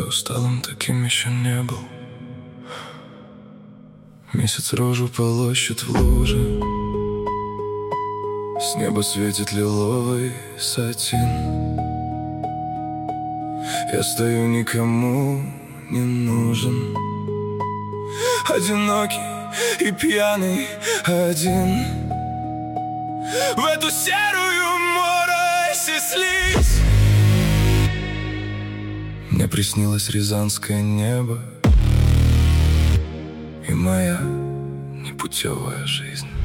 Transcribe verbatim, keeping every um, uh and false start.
усталым таким еще не был. Месяц рожу полощет в луже, с неба светит лиловый сатин. Я стою, никому не нужен, одинокий и пьяный один. В эту серую морось и слизь мне приснилось рязанское небо и моя непутевая жизнь.